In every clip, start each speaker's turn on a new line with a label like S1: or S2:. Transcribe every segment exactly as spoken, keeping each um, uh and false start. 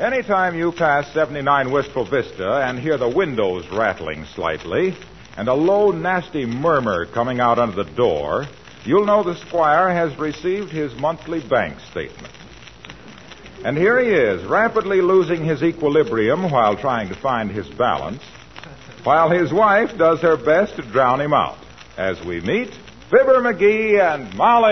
S1: Anytime you pass seventy-nine Wistful Vista and hear the windows rattling slightly and a low, nasty murmur coming out under the door, you'll know the squire has received his monthly bank statement. And here he is, rapidly losing his equilibrium while trying to find his balance, while his wife does her best to drown him out. As we meet, Fibber McGee and Molly.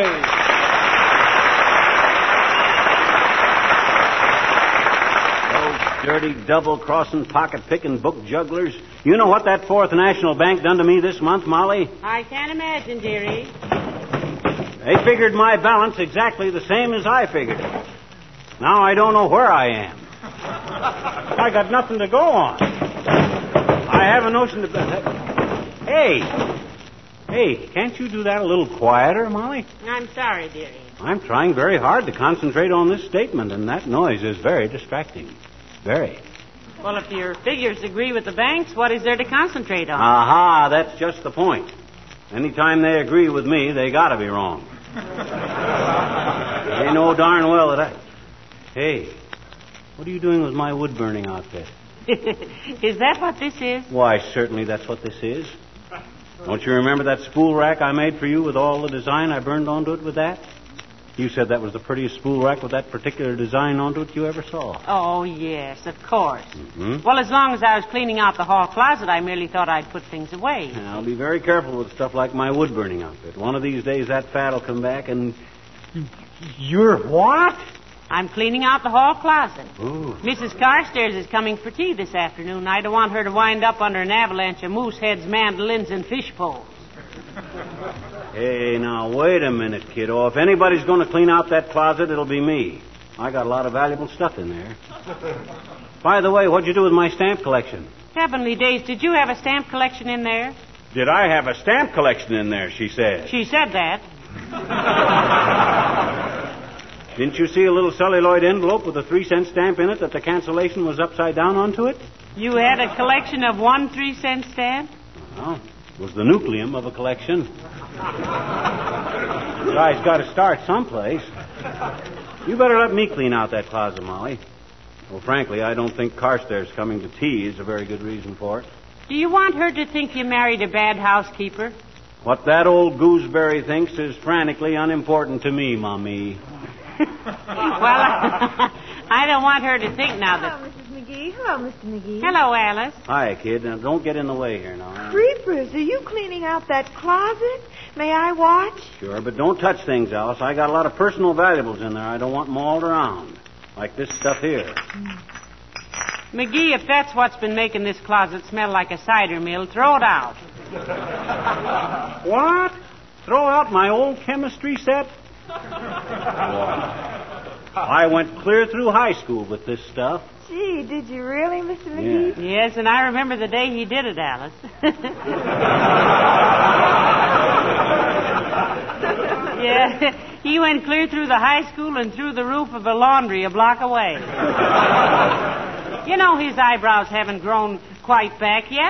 S2: Those dirty, double-crossing, pocket-picking book jugglers. You know what that Fourth National Bank done to me this month, Molly?
S3: I can't imagine, dearie.
S2: They figured my balance exactly the same as I figured it. Now I don't know where I am. I got nothing to go on. I have a notion to... Hey! Hey, can't you do that a little quieter, Molly?
S3: I'm sorry, dearie.
S2: I'm trying very hard to concentrate on this statement, and that noise is very distracting. Very.
S3: Well, if your figures agree with the bank's, what is there to concentrate on?
S2: Aha, that's just the point. Anytime they agree with me, they gotta be wrong. They know darn well that I... Hey, what are you doing with my wood-burning outfit?
S3: Is that what this is?
S2: Why, certainly that's what this is. Don't you remember that spool rack I made for you with all the design I burned onto it with that? You said that was the prettiest spool rack with that particular design onto it you ever saw.
S3: Oh, yes, of course.
S2: Mm-hmm.
S3: Well, as long as I was cleaning out the hall closet, I merely thought I'd put things away.
S2: I'll be very careful with stuff like my wood-burning outfit. One of these days that fat will come back and... You're what?
S3: I'm cleaning out the hall closet.
S2: Ooh.
S3: Missus Carstairs is coming for tea this afternoon. I don't want her to wind up under an avalanche of moose heads, mandolins, and fish poles.
S2: Hey, now, wait a minute, kiddo. If anybody's going to clean out that closet, it'll be me. I got a lot of valuable stuff in there. By the way, what'd you do with my stamp collection?
S3: Heavenly days, did you have a stamp collection in there?
S2: Did I have a stamp collection in there, she said.
S3: She said that.
S2: Didn't you see a little celluloid envelope with a three-cent stamp in it that the cancellation was upside down onto it?
S3: You had a collection of one three-cent stamp?
S2: Well, it was the nucleum of a collection. The guy's got to start someplace. You better let me clean out that closet, Molly. Well, frankly, I don't think Carstairs coming to tea is a very good reason for it.
S3: Do you want her to think you married a bad housekeeper?
S2: What that old gooseberry thinks is frantically unimportant to me, Mommy.
S3: Well, I, I don't want her to think now that...
S4: Hello, Missus McGee. Hello, Mister McGee.
S3: Hello, Alice.
S2: Hi, kid. Now, don't get in the way here now.
S4: Creepers, are you cleaning out that closet? May I watch?
S2: Sure, but don't touch things, Alice. I got a lot of personal valuables in there. I don't want them all around. Like this stuff here.
S3: McGee, if that's what's been making this closet smell like a cider mill, throw it out.
S2: What? Throw out my old chemistry set? I went clear through high school with this stuff.
S4: Gee, did you really, Mister McGee?
S2: Yeah.
S3: Yes, and I remember the day he did it, Alice. Yeah, he went clear through the high school and through the roof of a laundry a block away. You know his eyebrows haven't grown quite back yet.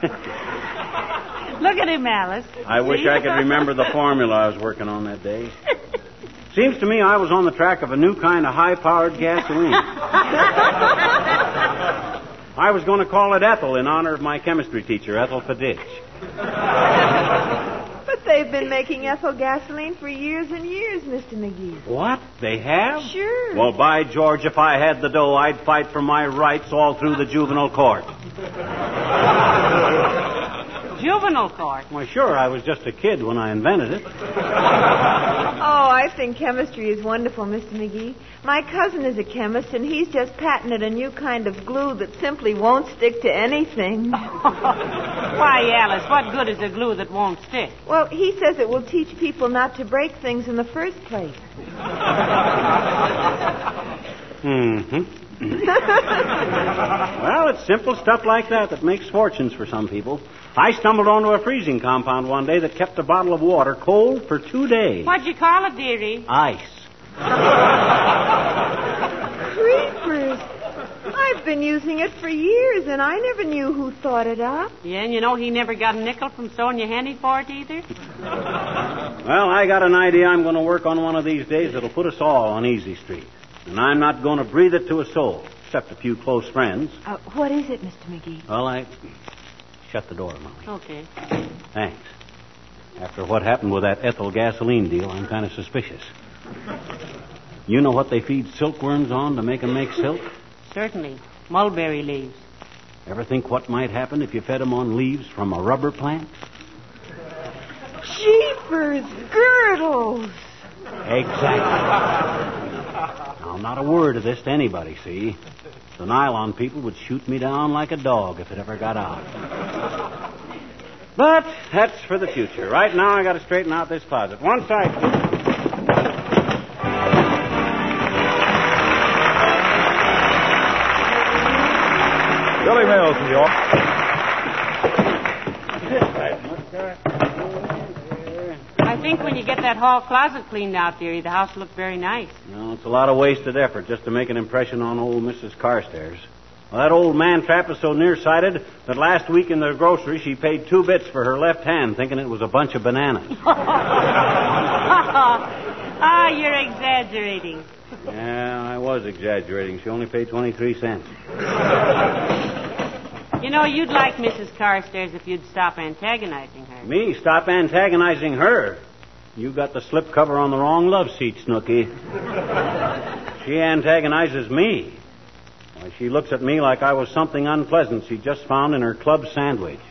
S3: Look at him, Alice.
S2: I wish I could remember the formula I was working on that day. Seems to me I was on the track of a new kind of high-powered gasoline. I was going to call it Ethel in honor of my chemistry teacher, Ethel Faditch.
S4: But they've been making ethyl gasoline for years and years, Mister McGee.
S2: What? They have?
S4: Sure.
S2: Well, by George, if I had the dough, I'd fight for my rights all through the juvenile court.
S3: Juvenile court?
S2: Why, sure, I was just a kid when I invented it.
S4: Oh, I think chemistry is wonderful, Mister McGee. My cousin is a chemist, and he's just patented a new kind of glue that simply won't stick to anything.
S3: Why, Alice, what good is a glue that won't stick?
S4: Well, he says it will teach people not to break things in the first place.
S2: Mm-hmm. Well, it's simple stuff like that that makes fortunes for some people. I stumbled onto a freezing compound one day that kept a bottle of water cold for two days.
S3: What'd you call it, dearie?
S2: Ice.
S4: Creepers. I've been using it for years, and I never knew who thought it up.
S3: Yeah, and you know he never got a nickel from sewing you handy for it either?
S2: Well, I got an idea I'm going to work on one of these days that'll put us all on Easy Street. And I'm not going to breathe it to a soul. except a few close friends.
S4: Uh, what is it, Mister McGee?
S2: Well, I... Shut the door, Molly.
S3: Okay.
S2: Thanks. After what happened with that ethyl gasoline deal, I'm kind of suspicious. You know what they feed silkworms on to make them make silk?
S3: Certainly. Mulberry leaves.
S2: Ever think what might happen if you fed them on leaves from a rubber plant?
S4: Jeepers girdles!
S2: Exactly. Now, not a word of this to anybody, see? The nylon people would shoot me down like a dog if it ever got out. But that's for the future. Right now, I got to straighten out this closet. One side.
S1: Billy Mills, New York.
S3: I think when you get that hall closet cleaned out, dearie, the house will look very nice.
S2: No, it's a lot of wasted effort just to make an impression on old Missus Carstairs. Well, that old man-trap is so nearsighted that last week in the grocery she paid two bits for her left hand, thinking it was a bunch of bananas.
S3: Ah, you're exaggerating.
S2: Yeah, I was exaggerating. She only paid twenty-three cents.
S3: You know, you'd like Missus Carstairs if you'd stop antagonizing her.
S2: Me? Stop antagonizing her? You got the slipcover on the wrong love seat, Snooky. She antagonizes me. Why, she looks at me like I was something unpleasant she just found in her club sandwich.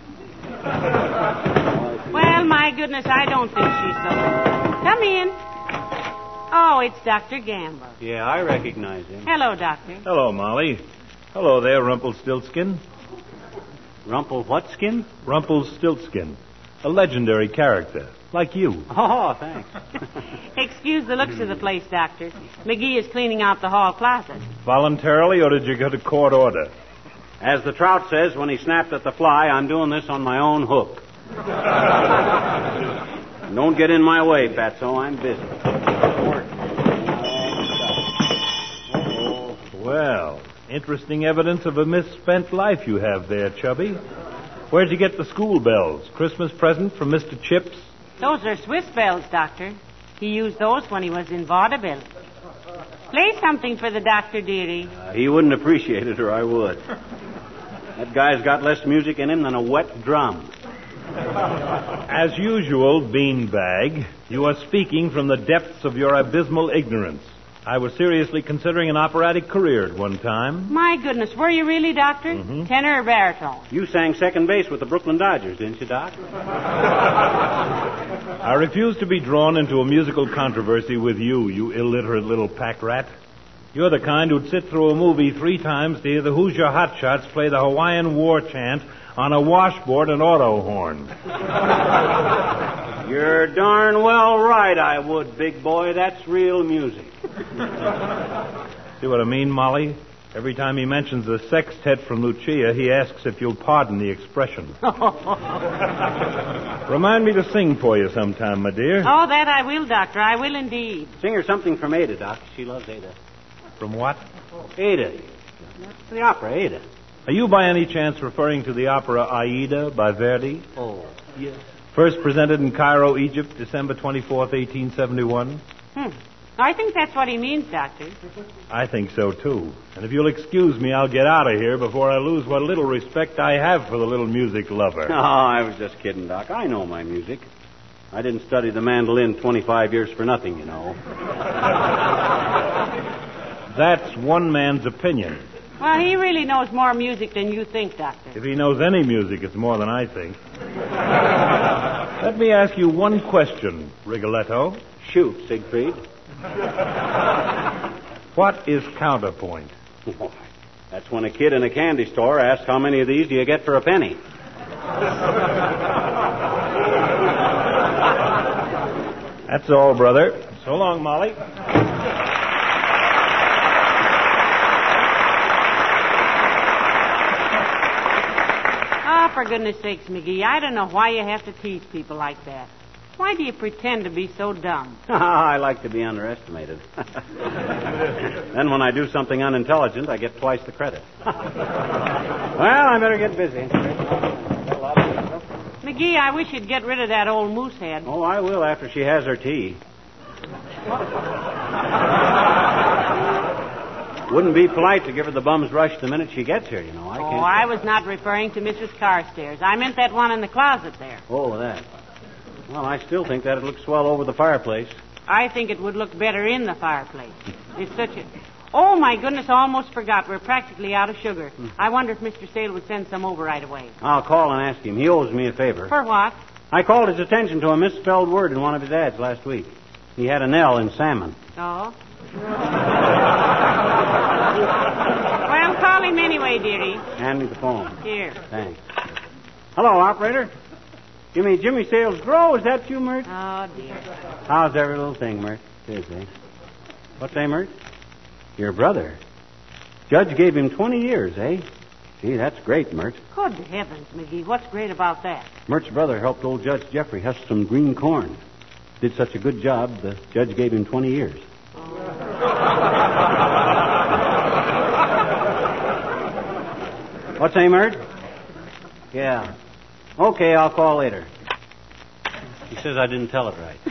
S3: Well, my goodness, I don't think she's so. Come in. Oh, it's Doctor Gamble.
S2: Yeah, I recognize him.
S3: Hello, Doctor.
S5: Hello, Molly. Hello there, Rumpelstiltskin.
S2: Rumple what skin?
S5: Rumpelstiltskin. A legendary character, like you.
S2: Oh, thanks.
S3: Excuse the looks of the place, Doctor. McGee is cleaning out the hall closet.
S5: Voluntarily, or did you get a court order?
S2: As the trout says when he snapped at the fly, I'm doing this on my own hook. Don't get in my way, Fatso. I'm busy.
S5: Well, interesting evidence of a misspent life you have there, Chubby. Where'd you get the school bells? Christmas present from Mister Chips?
S3: Those are Swiss bells, Doctor. He used those when he was in vaudeville. Play something for the doctor, dearie.
S2: Uh, he wouldn't appreciate it, or I would. That guy's got less music in him than a wet drum.
S5: As usual, beanbag, you are speaking from the depths of your abysmal ignorance. I was seriously considering an operatic career at one time.
S3: My goodness, were you really, Doctor?
S5: Mm-hmm.
S3: Tenor or baritone?
S2: You sang second base with the Brooklyn Dodgers, didn't you, Doc?
S5: I refuse to be drawn into a musical controversy with you, you illiterate little pack rat. You're the kind who'd sit through a movie three times to hear the Hoosier Hotshots play the Hawaiian war chant on a washboard and auto horn.
S2: You're darn well right, I would, big boy. That's real music.
S5: See what I mean, Molly? Every time he mentions the sextet from Lucia, he asks if you'll pardon the expression. Remind me to sing for you sometime, my dear.
S3: Oh, that I will, Doctor. I will indeed.
S2: Sing her something from Ada, Doc. She loves Ada.
S5: From what?
S2: Ada. The opera, Ada.
S5: Are you by any chance referring to the opera Aida by Verdi?
S2: Oh, yes.
S5: First presented in Cairo, Egypt, December twenty-fourth, eighteen seventy-one?
S3: Hmm. I think that's what he means, Doctor.
S5: I think so, too. And if you'll excuse me, I'll get out of here before I lose what little respect I have for the little music lover.
S2: No, I was just kidding, Doc. I know my music. I didn't study the mandolin twenty-five years for nothing, you know.
S5: That's one man's opinion.
S3: Well, he really knows more music than you think, Doctor.
S5: If he knows any music, it's more than I think. Let me ask you one question, Rigoletto.
S2: Shoot, Siegfried.
S5: What is counterpoint?
S2: Why, that's when a kid in a candy store asks how many of these do you get for a penny.
S5: That's all, brother. So long, Molly.
S3: Oh, for goodness sakes, McGee, I don't know why you have to tease people like that. Why do you pretend to be so dumb?
S2: I like to be underestimated. Then when I do something unintelligent, I get twice the credit. Well, I better get busy.
S3: McGee, I wish you'd get rid of that old moose head.
S2: Oh, I will after she has her tea. Wouldn't be polite to give her the bum's rush the minute she gets here, you know. I
S3: Oh,
S2: can't...
S3: I was not referring to Missus Carstairs. I meant that one in the closet there.
S2: Oh, that. Well, I still think that'd look swell over the fireplace.
S3: I think it would look better in the fireplace. It's such a... Oh, my goodness, I almost forgot. We're practically out of sugar.
S2: Hmm.
S3: I wonder if Mister Sale would send some over right away.
S2: I'll call and ask him. He owes me a favor.
S3: For what?
S2: I called his attention to a misspelled word in one of his ads last week. He had an L in salmon.
S3: Oh? Well, call him anyway, dearie.
S2: Hand me the phone.
S3: Here.
S2: Thanks. Hello, operator. Give me Jimmy Sales Grow. Is that you, Mert?
S3: Oh, dear.
S2: How's every little thing, Mert? It is, eh? What's that, Mert? Your brother. Judge gave him twenty years, eh? Gee, that's great, Mert.
S3: Good heavens, McGee. What's great about that?
S2: Mert's brother helped old Judge Jeffrey husk some green corn. Did such a good job, the judge gave him twenty years. What's that, Mert? Yeah. Okay, I'll call later. He says I didn't tell it right.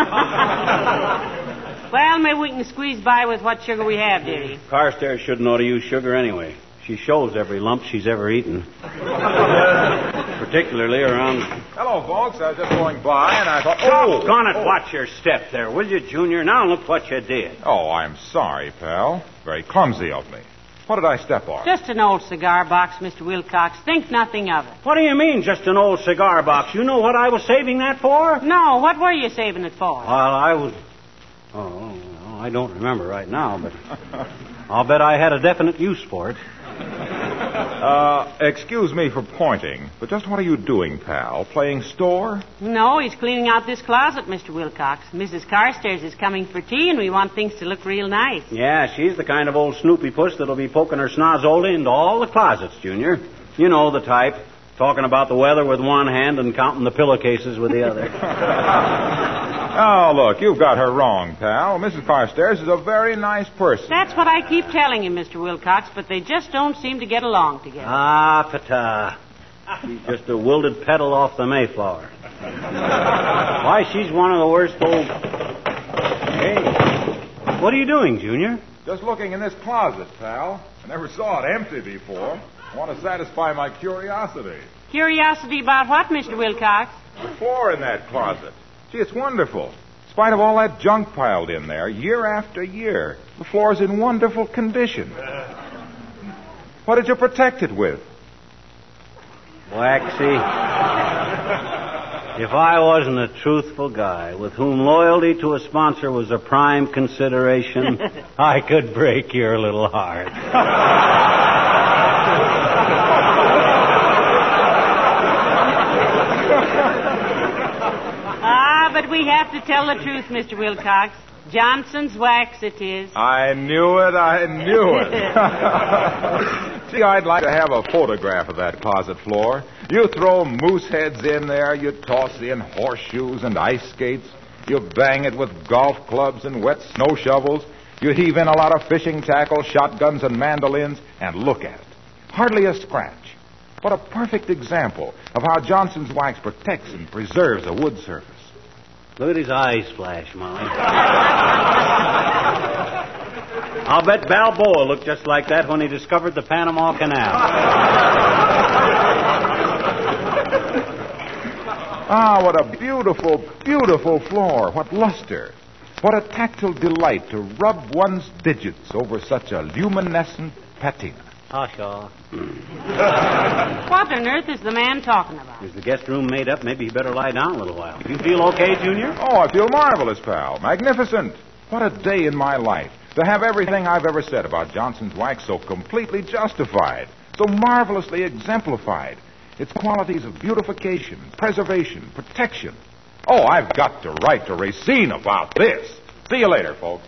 S3: Well, maybe we can squeeze by with what sugar we have, dearie.
S2: Carstairs shouldn't ought to use sugar anyway. She shows every lump she's ever eaten. Particularly around...
S1: Hello, folks. I was just going by, and I thought...
S2: Oh, gone it.
S1: oh.
S2: Watch your step there, will you, Junior? Now look what you did.
S1: Oh, I'm sorry, pal. Very clumsy of me. What did I step on?
S3: Just an old cigar box, Mister Wilcox. Think nothing of it.
S2: What do you mean, just an old cigar box? You know what I was saving that for?
S3: No, what were you saving it for?
S2: Well, I was... Oh, I don't remember right now, but I'll bet I had a definite use for it.
S1: Uh, excuse me for pointing, but just what are you doing, pal? Playing store?
S3: No, he's cleaning out this closet, Mister Wilcox. Missus Carstairs is coming for tea, and we want things to look real nice.
S2: Yeah, she's the kind of old Snoopy puss that'll be poking her snozzola into all the closets, Junior. You know the type. Talking about the weather with one hand and counting the pillowcases with the other.
S1: Oh, look, you've got her wrong, pal. Missus Carstairs is a very nice person.
S3: That's what I keep telling him, Mister Wilcox, but they just don't seem to get along together.
S2: Ah, pata. She's just a wilted petal off the Mayflower. Why, she's one of the worst old... Hey, what are you doing, Junior?
S1: Just looking in this closet, pal. I never saw it empty before. I want to satisfy my curiosity.
S3: Curiosity about what, Mister Wilcox?
S1: The floor in that closet. Gee, it's wonderful. In spite of all that junk piled in there, year after year, the floor's in wonderful condition. What did you protect it with?
S2: Waxy. If I wasn't a truthful guy with whom loyalty to a sponsor was a prime consideration, I could break your little heart.
S3: Ah, but we have to tell the truth, Mister Wilcox. Johnson's wax it is.
S1: I knew it, I knew it. See, I'd like to have a photograph of that closet floor. You throw moose heads in there, you toss in horseshoes and ice skates, you bang it with golf clubs and wet snow shovels, you heave in a lot of fishing tackle, shotguns, and mandolins, and look at it. Hardly a scratch. What a perfect example of how Johnson's wax protects and preserves a wood surface.
S2: Look at his eyes flash, Molly. I'll bet Balboa looked just like that when he discovered the Panama Canal.
S1: Ah, what a beautiful, beautiful floor. What luster. What a tactile delight to rub one's digits over such a luminescent patina.
S2: Tasha.
S3: What on earth is the man talking about?
S2: Is the guest room made up? Maybe he better lie down a little while. You feel okay, Junior?
S1: Oh, I feel marvelous, pal. Magnificent. What a day in my life. To have everything I've ever said about Johnson's wax so completely justified, so marvelously exemplified. Its qualities of beautification, preservation, protection. Oh, I've got to write to Racine about this. See you later, folks.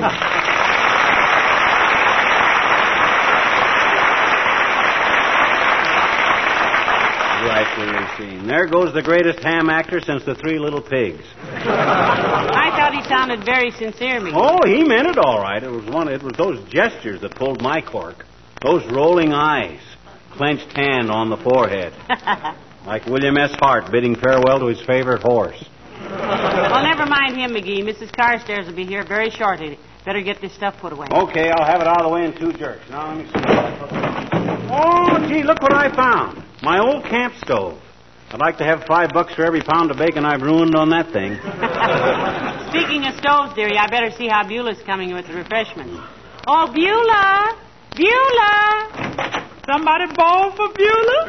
S2: Right, Racine. There goes the greatest ham actor since the Three Little Pigs.
S3: I thought he sounded very sincere, McGee.
S2: Oh, he meant it all right. It was one. It was those gestures that pulled my cork. Those rolling eyes, clenched hand on the forehead, like William S. Hart bidding farewell to his favorite horse.
S3: Well, never mind him, McGee. Missus Carstairs will be here very shortly. Better get this stuff put away.
S2: Okay, I'll have it out of the way in two jerks. Now, let me see. Oh, gee, look what I found. My old camp stove. I'd like to have five bucks for every pound of bacon I've ruined on that thing.
S3: Speaking of stoves, dearie, I better see how Beulah's coming with the refreshments. Oh, Beulah! Beulah!
S6: Somebody bawl for Beulah?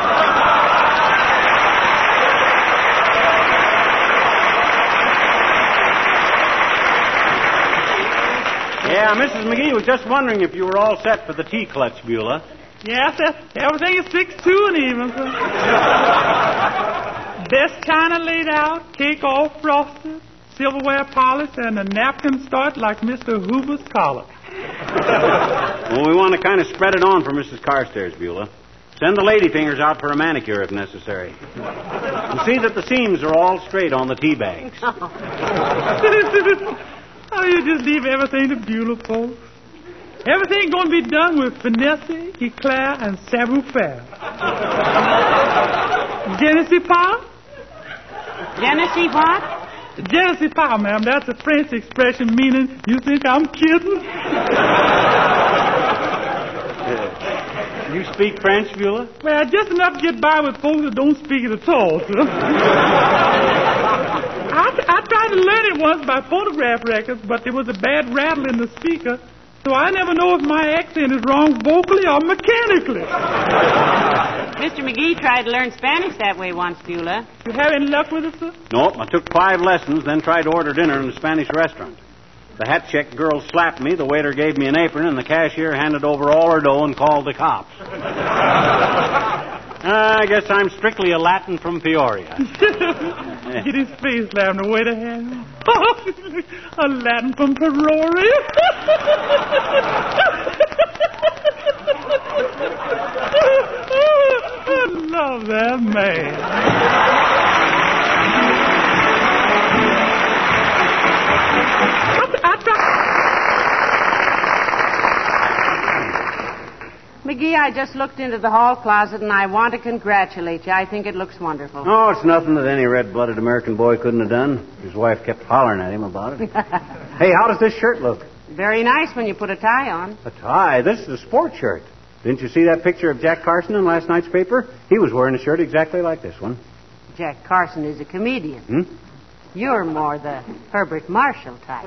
S2: Yeah, Missus McGee was just wondering if you were all set for the tea clutch, Beulah.
S6: Yes, sir. Everything is fixed to and even, sir. Best china laid out, cake all frosted, silverware polished, and the napkin starched like Mister Hoover's collar.
S2: Well, we want to kind of spread it on for Missus Carstairs, Beulah. Send the ladyfingers out for a manicure if necessary. And see that the seams are all straight on the tea bags.
S6: Oh, you just leave everything to Beulah, folks. Everything going to be done with finesse, eclair, and savoir-faire. Genesee pas?
S3: Genesee what?
S6: Genesee pas, ma'am. That's a French expression meaning, you think I'm kidding?
S2: Uh, you speak French, Beulah?
S6: Well, just enough to get by with folks that don't speak it at all, sir. I, I tried to learn it once by phonograph records, but there was a bad rattle in the speaker, so I never know if my accent is wrong vocally or mechanically.
S3: Mister McGee tried to learn Spanish that way once, Beulah.
S6: You have any luck with it, sir?
S2: Nope, I took five lessons, then tried to order dinner in a Spanish restaurant. The hat check girl slapped me, the waiter gave me an apron, and the cashier handed over all her dough and called the cops. Uh, I guess I'm strictly a Latin from Peoria.
S6: Get his face slammed away to him. A Latin from Peoria. I love that man. I, I tried.
S3: McGee, I just looked into the hall closet, and I want to congratulate you. I think it looks wonderful.
S2: Oh, it's nothing that any red-blooded American boy couldn't have done. His wife kept hollering at him about it. Hey, how does this shirt look?
S3: Very nice when you put a tie on.
S2: A tie? This is a sports shirt. Didn't you see that picture of Jack Carson in last night's paper? He was wearing a shirt exactly like this one.
S3: Jack Carson is a comedian.
S2: Hmm?
S3: You're more the Herbert Marshall type.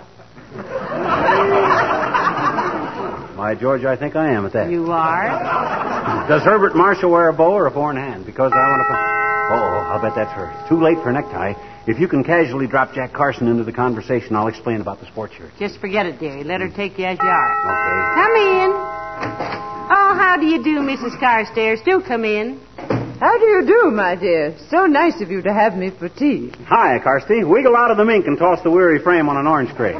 S2: Why, George, I think I am at that.
S3: You are?
S2: Does Herbert Marshall wear a bow or a four in hand? Because I want to... Oh, I'll bet that's her. It's too late for a necktie. If you can casually drop Jack Carson into the conversation, I'll explain about the sports shirt.
S3: Just forget it, dearie. Let her take you as you are.
S2: Okay.
S3: Come in. Oh, how do you do, Missus Carstairs? Do come in.
S7: How do you do, my dear? So nice of you to have me for tea.
S2: Hi, Carsty. Wiggle out of the mink and toss the weary frame on an orange crate.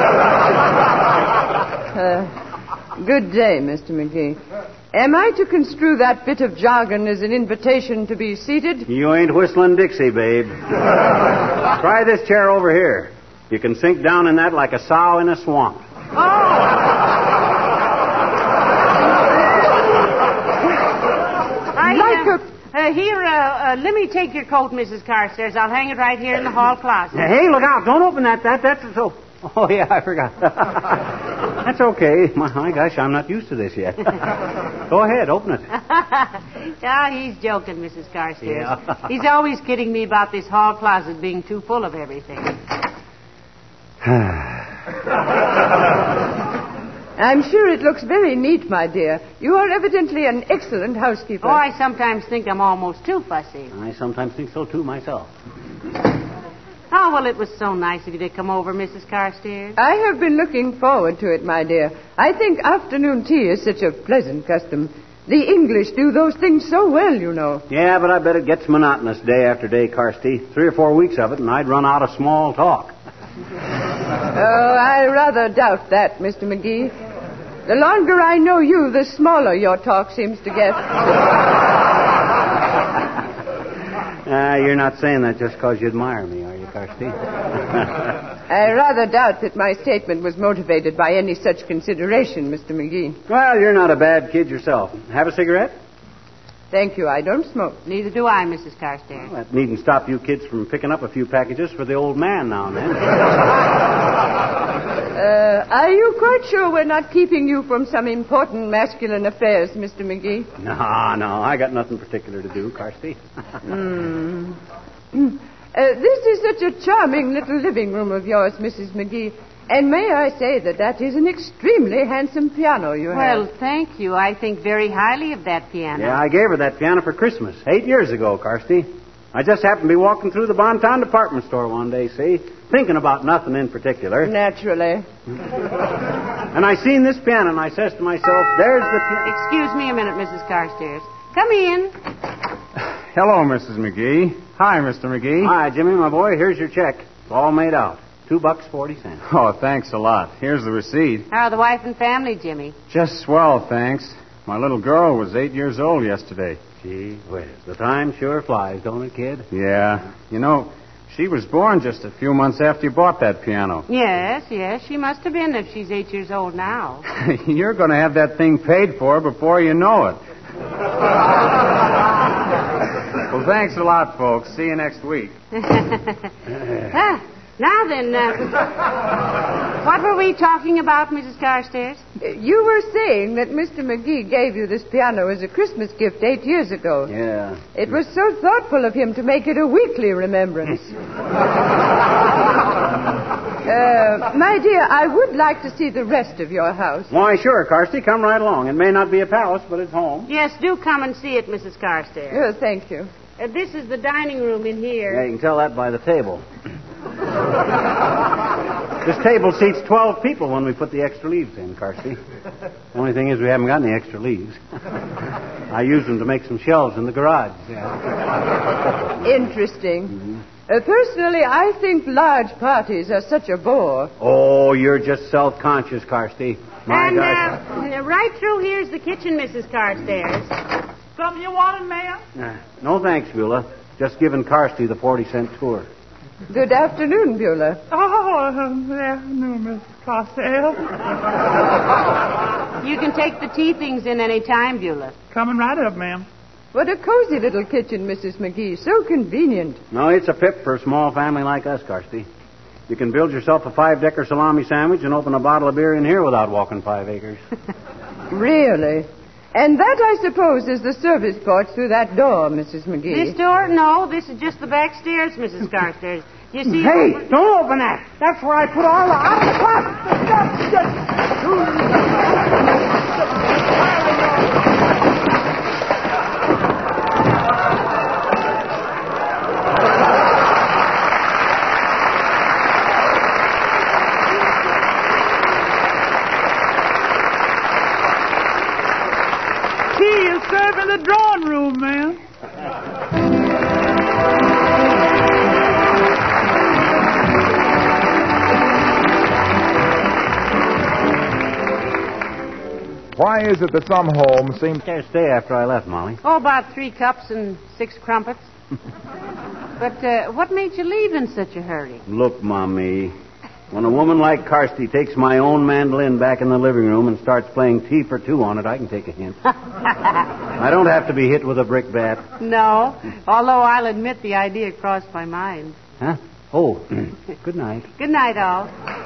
S7: Uh, good day, Mister McGee. Am I to construe that bit of jargon as an invitation to be seated?
S2: You ain't whistling Dixie, babe. Try this chair over here. You can sink down in that like a sow in a swamp.
S3: I, like uh, a... Uh, here, uh, uh, let me take your coat, Missus Carstairs. I'll hang it right here in the hall closet.
S2: Hey, look out. Don't open that. That That's so... Oh, yeah, I forgot. That's okay. My, my gosh, I'm not used to this yet. Go ahead, open it.
S3: Ah, he's joking, Missus Carstairs.
S2: Yeah.
S3: He's always kidding me about this hall closet being too full of everything.
S7: I'm sure it looks very neat, my dear. You are evidently an excellent housekeeper.
S3: Oh, I sometimes think I'm almost too fussy.
S2: I sometimes think so, too, myself.
S3: Oh, well, it was so nice of you to come over, Missus Carstairs.
S7: I have been looking forward to it, my dear. I think afternoon tea is such a pleasant custom. The English do those things so well, you know.
S2: Yeah, but I bet it gets monotonous day after day, Carsty. Three or four weeks of it, and I'd run out of small talk.
S7: Oh, I rather doubt that, Mister McGee. The longer I know you, the smaller your talk seems to get.
S2: Ah, uh, you're not saying that just because you admire me, are you, Carsty?
S7: I rather doubt that my statement was motivated by any such consideration, Mister McGee.
S2: Well, you're not a bad kid yourself. Have a cigarette?
S7: Thank you, I don't smoke.
S3: Neither do I, Missus Carstairs.
S2: Well, that needn't stop you kids from picking up a few packages for the old man now and then.
S7: Uh, are you quite sure we're not keeping you from some important masculine affairs, Mister McGee?
S2: No, no, I got nothing particular to do, Carsty.
S7: mm. uh, this is such a charming little living room of yours, Missus McGee. And may I say that that is an extremely handsome piano you have.
S3: Well, thank you. I think very highly of that piano.
S2: Yeah, I gave her that piano for Christmas eight years ago, Carsty. I just happened to be walking through the Bonton department store one day, see, thinking about nothing in particular.
S7: Naturally.
S2: And I seen this piano, and I says to myself, there's the piano.
S3: Excuse me a minute, Missus Carstairs. Come in.
S8: Hello, Missus McGee. Hi, Mister McGee.
S2: Hi, Jimmy, my boy. Here's your check. It's all made out. Two bucks forty cents.
S8: Oh, thanks a lot. Here's the receipt.
S3: How are the wife and family, Jimmy?
S8: Just swell, thanks. My little girl was eight years old yesterday.
S2: Gee whiz. The time sure flies, don't it, kid?
S8: Yeah. You know, she was born just a few months after you bought that piano.
S3: Yes, yes. She must have been if she's eight years old now.
S8: You're going to have that thing paid for before you know it. Well, thanks a lot, folks. See you next week.
S3: ah, now then, uh, what were we talking about, Missus Carstairs?
S7: You were saying that Mister McGee gave you this piano as a Christmas gift eight years ago.
S2: Yeah.
S7: It was so thoughtful of him to make it a weekly remembrance. uh, my dear, I would like to see the rest of your house.
S2: Why, sure, Carsty. Come right along. It may not be a palace, but it's home.
S3: Yes, do come and see it, Missus Carstairs.
S7: Oh, thank you.
S3: Uh, this is the dining room in here.
S2: Yeah, you can tell that by the table. This table seats twelve people when we put the extra leaves in, Carsty. The only thing is we haven't got any extra leaves. I used them to make some shelves in the garage. Yeah.
S7: Interesting. Mm-hmm. Uh, personally, I think large parties are such a bore.
S2: Oh, you're just self-conscious, Carsty. My
S3: and
S2: gosh.
S3: Uh, right through here's the kitchen, Missus Carstairs.
S6: Something you wanted, ma'am?
S2: Uh, no thanks, Beulah. Just giving Carsty the forty-cent tour.
S7: Good afternoon, Beulah.
S6: Oh, good afternoon, Miss Carstairs.
S3: You can take the tea things in any time, Beulah.
S6: Coming right up, ma'am.
S7: What a cozy little kitchen, Missus McGee. So convenient.
S2: No, it's a pip for a small family like us, Carsty. You can build yourself a five-decker salami sandwich and open a bottle of beer in here without walking five acres.
S7: Really? And that, I suppose, is the service porch through that door, Missus McGee.
S3: This door? No, this is just the back stairs, Missus Carstairs. You see...
S2: Hey, don't open that. That's where I put all the...
S6: Tea is served in the drawing room, ma'am.
S1: Why is it that some homes seem...
S2: Can't stay after I left, Molly.
S3: Oh, about three cups and six crumpets. But uh, what made you leave in such a hurry?
S2: Look, Mommy. When a woman like Carsty takes my own mandolin back in the living room and starts playing tea for two on it, I can take a hint. I don't have to be hit with a brick bat.
S3: No, although I'll admit the idea crossed my mind.
S2: Huh? Oh, good night.
S3: Good night, all.